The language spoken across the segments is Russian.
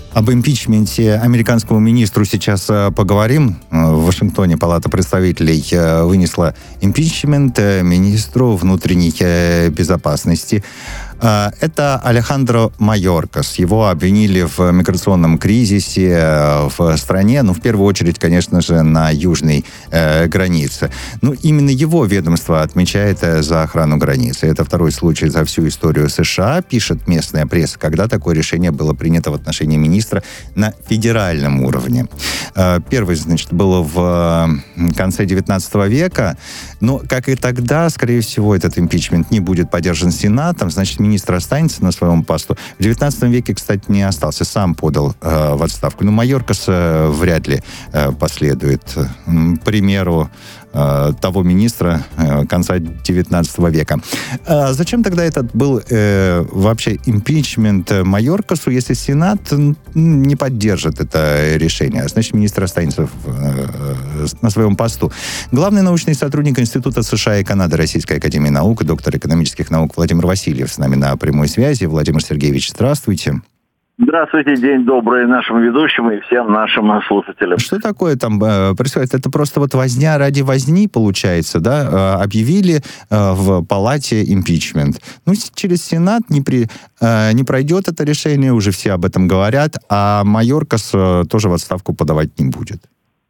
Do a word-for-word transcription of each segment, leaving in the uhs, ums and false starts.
Об импичменте американскому министру сейчас поговорим. В Вашингтоне Палата представителей вынесла импичмент министру внутренней безопасности. Это Алехандро Майоркас. Его обвинили в миграционном кризисе в стране, ну, в первую очередь, конечно же, на южной э, границе. Ну, именно его ведомство отмечает за охрану границы. Это второй случай за всю историю США, пишет местная пресса, когда такое решение было принято в отношении министра на федеральном уровне. Э, первый, значит, был в конце девятнадцатого века, но, как и тогда, скорее всего, этот импичмент не будет поддержан Сенатом, значит, министр останется на своем посту. В девятнадцатом веке, кстати, не остался, сам подал э, в отставку. Но Майоркас э, вряд ли э, последует э, примеру э, того министра э, конца девятнадцатого века. А зачем тогда этот был э, вообще импичмент Майоркасу, если Сенат не поддержит это решение? Значит, министр останется в, э, на своем посту. Главный научный сотрудник Института США и Канады Российской академии наук, доктор экономических наук Владимир Васильев с нами на прямой связи. Владимир Сергеевич, здравствуйте. Здравствуйте, день добрый нашим ведущим и всем нашим слушателям. Что такое там э, происходит? Это просто вот возня ради возни, получается, да? Э, объявили э, в палате импичмент. Ну, через Сенат не, при, э, не пройдет это решение, уже все об этом говорят, а Майоркас э, тоже в отставку подавать не будет.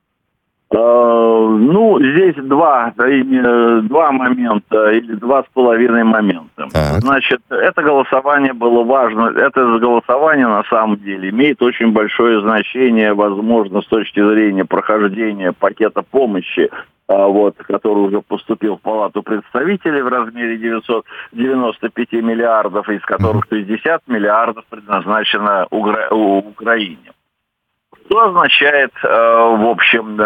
Ну, здесь два, два момента или два с половиной момента. Так. Значит, это голосование было важно. Это голосование на самом деле имеет очень большое значение, возможно, с точки зрения прохождения пакета помощи, вот, который уже поступил в Палату представителей в размере девятьсот девяносто пять миллиардов, из которых шестьдесят миллиардов предназначено Угра- Украине. Что означает, э, в общем,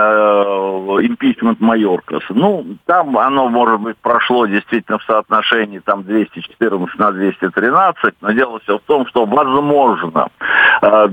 э, импичмент Майоркаса? Ну, там оно, может быть, прошло действительно в соотношении там двести четырнадцать на двести тринадцать, но дело все в том, что, возможно, э,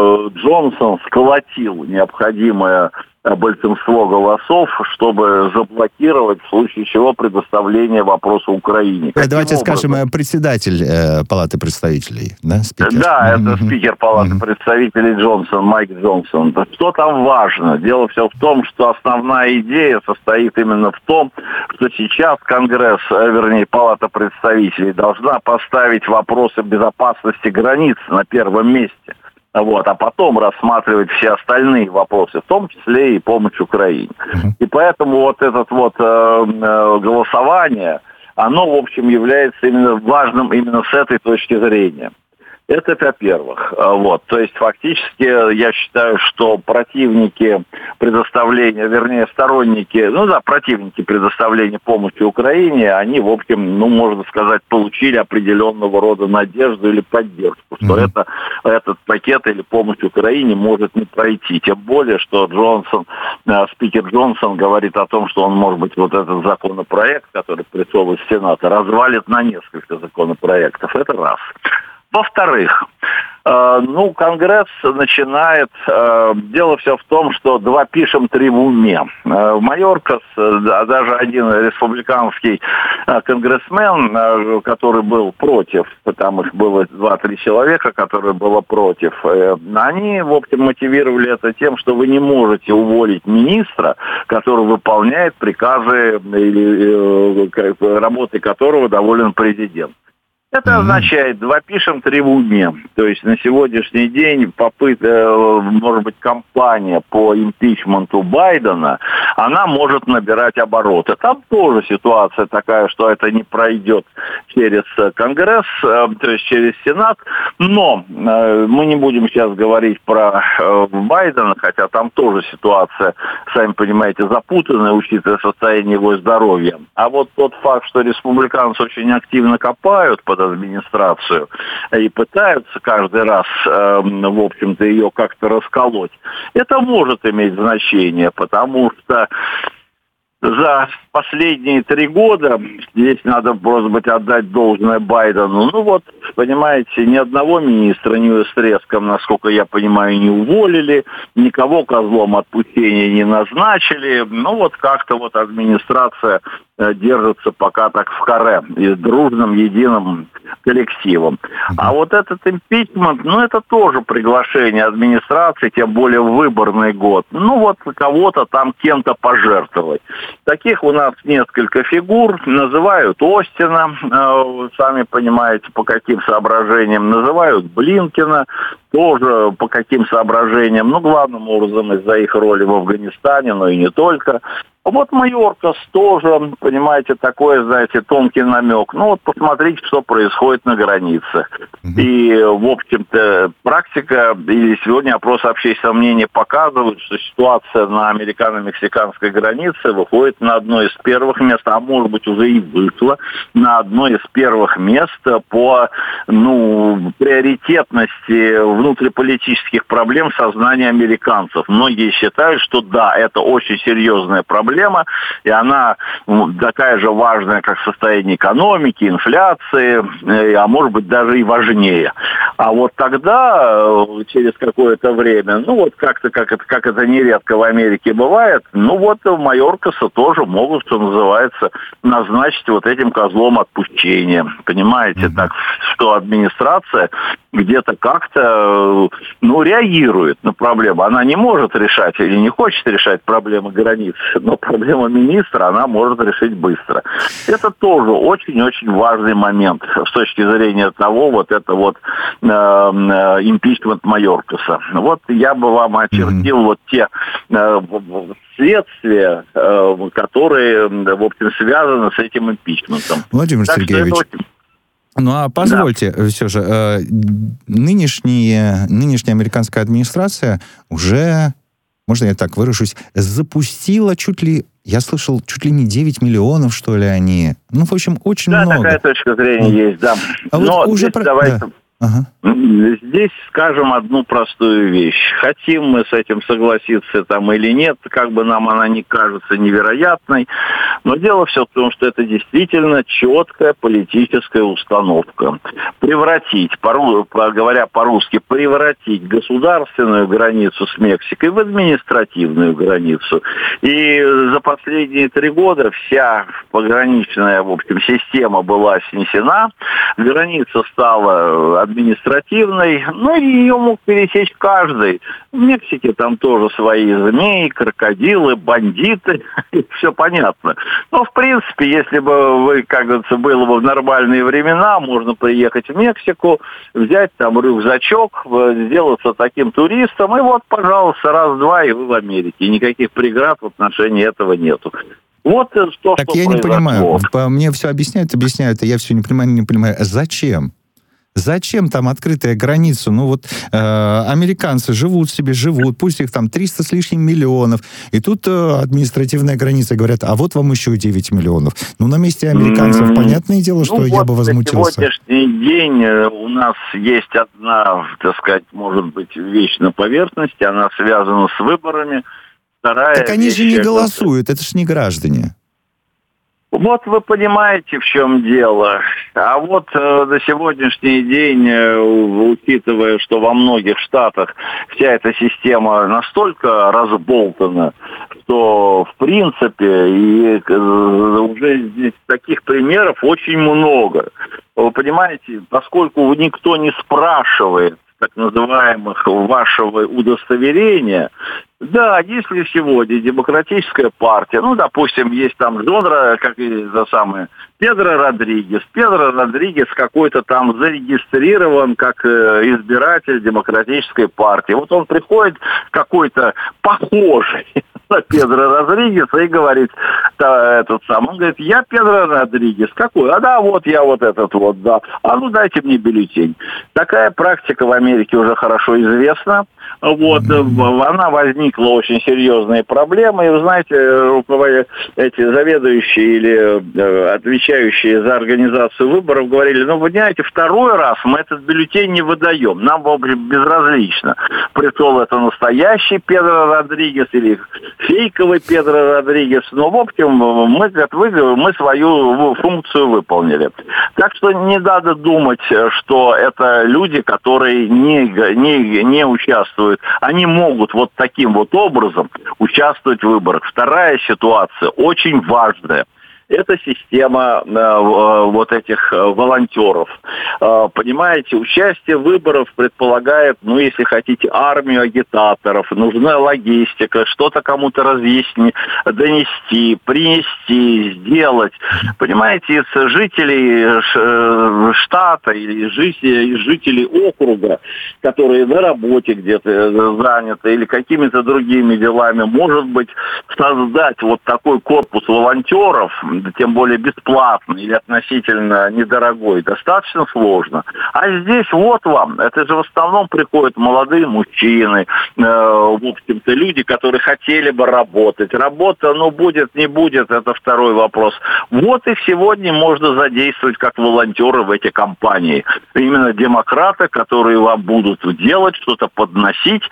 Джонсон сколотил необходимое большинство голосов, чтобы заблокировать, в случае чего, предоставление вопроса Украине. Каким Давайте образом? скажем, председатель э, Палаты представителей, да, спикер? Да, Mm-hmm. это спикер Палаты mm-hmm. представителей Джонсон, Майк Джонсон. Что там важно? Дело все в том, что основная идея состоит именно в том, что сейчас Конгресс, вернее, Палата представителей должна поставить вопросы безопасности границ на первом месте. Вот, а потом рассматривать все остальные вопросы, в том числе и помощь Украине. Uh-huh. И поэтому вот это вот э, э, голосование, оно, в общем, является именно важным именно с этой точки зрения. Это, во-первых. Вот. То есть, фактически, я считаю, что противники предоставления, вернее, сторонники, ну да, противники предоставления помощи Украине, они, в общем, ну, можно сказать, получили определенного рода надежду или поддержку, что mm-hmm. это, этот пакет или помощь Украине может не пройти. Тем более, что Джонсон, спикер Джонсон говорит о том, что он, может быть, вот этот законопроект, который пришел из Сената, развалит на несколько законопроектов. Это раз. Во-вторых, э, ну, Конгресс начинает... Э, дело все в том, что два пишем, три в уме. Э, Майоркас, э, даже один республиканский э, конгрессмен, э, который был против, там их было два-три человека, которые были против, э, они, в общем, мотивировали это тем, что вы не можете уволить министра, который выполняет приказы, или, э, работой которого доволен президент. Это mm-hmm. означает, два пишем, три в уме. То есть на сегодняшний день попытка, может быть, кампания по импичменту Байдена, она может набирать обороты. Там тоже ситуация такая, что это не пройдет через Конгресс, то есть через Сенат. Но мы не будем сейчас говорить про Байдена, хотя там тоже ситуация, сами понимаете, запутанная, учитывая состояние его здоровья. А вот тот факт, что республиканцы очень активно копают под администрацию и пытаются каждый раз, э, в общем-то, ее как-то расколоть, это может иметь значение, потому что за последние три года, здесь надо, может быть, отдать должное Байдену, ну вот, понимаете, ни одного министра не с треском, насколько я понимаю, не уволили, никого козлом отпущения не назначили, ну вот как-то вот администрация держится пока так в каре и с дружным, единым коллективом. А вот этот импичмент, ну это тоже приглашение администрации, тем более в выборный год, ну вот кого-то там кем-то пожертвовать. Таких у нас несколько фигур, называют Остина, э, сами понимаете, по каким соображениям, называют Блинкена, тоже по каким соображениям, ну, главным образом из-за их роли в Афганистане, но и не только. Вот Майоркас тоже, понимаете, такой, знаете, тонкий намек. Ну вот посмотрите, что происходит на границе. Mm-hmm. И, в общем-то, практика, и сегодня опрос общественного мнения показывает, что ситуация на американо-мексиканской границе выходит на одно из первых мест, а может быть уже и вышла на одно из первых мест по, ну, приоритетности внутриполитических проблем в сознании американцев. Многие считают, что да, это очень серьезная проблема, Проблема, и она ну, такая же важная, как состояние экономики, инфляции, а может быть даже и важнее. А вот тогда, через какое-то время, ну вот как-то, как это, как это нередко в Америке бывает, ну вот Майоркаса тоже могут, что называется, назначить вот этим козлом отпущения. Понимаете, mm-hmm. так что администрация где-то как-то, ну, реагирует на проблему. Она не может решать или не хочет решать проблемы границ, но проблема министра она может решить быстро. Это тоже очень-очень важный момент с точки зрения того, вот это вот э, импичмент Майоркаса. Вот я бы вам очертил mm-hmm. вот те э, следствия, э, которые, в общем, связаны с этим импичментом. Владимир так Сергеевич, ну а позвольте, да. все же, э, нынешняя, нынешняя американская администрация уже, можно я так выражусь, запустила чуть ли, я слышал, чуть ли не девять миллионов, что ли, они. Ну, в общем, очень да, много. Да, такая точка зрения ну. есть, да. А Но вот уже про... давайте... да. Ага. Здесь скажем одну простую вещь. Хотим мы с этим согласиться там или нет, как бы нам она не кажется невероятной, но дело все в том, что это действительно четкая политическая установка. Превратить, по, говоря по-русски, превратить государственную границу с Мексикой в административную границу. И за последние три года вся пограничная, в общем, система была снесена, граница стала административной, ну и ее мог пересечь каждый. В Мексике там тоже свои змеи, крокодилы, бандиты, все понятно. Но, в принципе, если бы вы, как говорится, было бы в нормальные времена, можно приехать в Мексику, взять там рюкзачок, сделаться таким туристом, и вот, пожалуйста, раз-два, и вы в Америке. Никаких преград в отношении этого нету. Вот то, что Так я произошло. Не понимаю. Мне все объясняют, объясняют, а я все не понимаю, не понимаю. Зачем? Зачем там открытая граница? Ну вот э, американцы живут себе, живут, пусть их там триста с лишним миллионов, и тут э, административная граница, говорят, а вот вам еще девять миллионов. Ну на месте американцев, mm-hmm. понятное дело, что ну, я вот бы возмутился. На сегодняшний день у нас есть одна, так сказать, может быть, вещь на поверхности, она связана с выборами. Вторая так они вещь, же не голосуют, это ж не граждане. Вот вы понимаете, в чем дело. А вот э, на сегодняшний день, э, учитывая, что во многих штатах вся эта система настолько разболтана, что в принципе и, э, уже здесь таких примеров очень много. Вы понимаете, поскольку никто не спрашивает так называемых вашего удостоверения, да, если сегодня демократическая партия, ну, допустим, есть там жанр, как и за самое, Педро Родригес. Педро Родригес какой-то там зарегистрирован как избиратель демократической партии. Вот он приходит какой-то похожий на Педро Родригеса и говорит, этот сам, он говорит, я Педро Родригес. Какой? А да, вот я вот этот вот, да. А ну дайте мне бюллетень. Такая практика в Америке уже хорошо известна. Вот, она возникла очень серьезные проблемы. И вы знаете, руководители, эти заведующие или отвечающие за организацию выборов говорили: ну, вы знаете, второй раз мы этот бюллетень не выдаем. Нам, в общем, безразлично, пришел это настоящий Педро Родригес или фейковый Педро Родригес. Но, в общем, мы, как вы, мы свою функцию выполнили. Так что не надо думать, что это люди, которые не, не, не участвуют. Они могут вот таким вот образом участвовать в выборах. Вторая ситуация, очень важная. Это система э, вот этих волонтеров. Э, понимаете, участие в выборах предполагает, ну, если хотите, армию агитаторов, нужна логистика, что-то кому-то разъяснить, донести, принести, сделать. Понимаете, из жителей штата или жителей, жителей округа, которые на работе где-то заняты или какими-то другими делами, может быть, создать вот такой корпус волонтеров, тем более бесплатно или относительно недорогой, достаточно сложно. А здесь вот вам, это же в основном приходят молодые мужчины, э, в общем-то, люди, которые хотели бы работать. Работа, ну, будет, не будет, это второй вопрос. Вот их сегодня можно задействовать как волонтеры в эти кампании. Именно демократы, которые вам будут делать, что-то подносить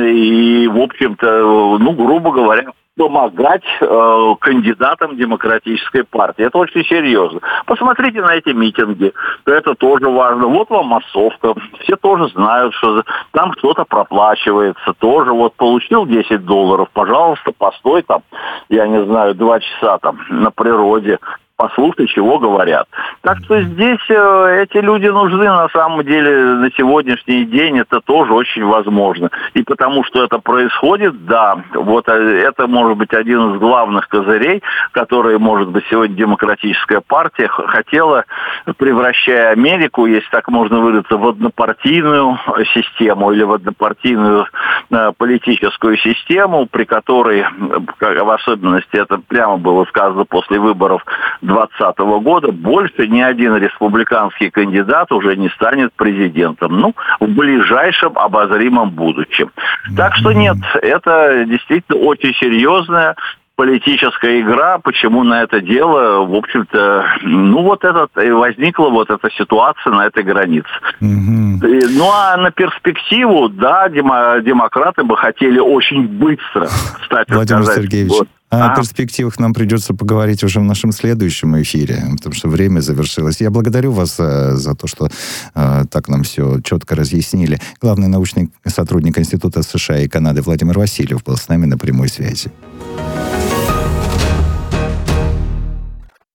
и, в общем-то, ну, грубо говоря, помогать э, кандидатам демократической партии. Это очень серьезно. Посмотрите на эти митинги. Это тоже важно. Вот вам массовка. Все тоже знают, что там что-то проплачивается. Тоже вот получил десять долларов. Пожалуйста, постой там, я не знаю, два часа там на природе. Послушай, чего говорят. Так что здесь э, эти люди нужны на самом деле на сегодняшний день. Это тоже очень возможно. И потому что это происходит, да, вот это может быть один из главных козырей, которые, может быть, сегодня демократическая партия хотела, превращая Америку, если так можно выразиться, в однопартийную систему или в однопартийную э, политическую систему, при которой, в особенности, это прямо было сказано после выборов двадцатого года, больше ни один республиканский кандидат уже не станет президентом. Ну, в ближайшем обозримом будущем. Так что нет, это действительно очень серьезная политическая игра. Почему на это дело, в общем-то, ну вот этот, возникла вот эта ситуация на этой границе. Mm-hmm. И, ну а на перспективу, да, демо, демократы бы хотели очень быстро стать... Владимир сказать, Сергеевич, вот. О а. перспективах нам придется поговорить уже в нашем следующем эфире, потому что время завершилось. Я благодарю вас за, за то, что э, так нам все четко разъяснили. Главный научный сотрудник Института США и Канады Владимир Васильев был с нами на прямой связи.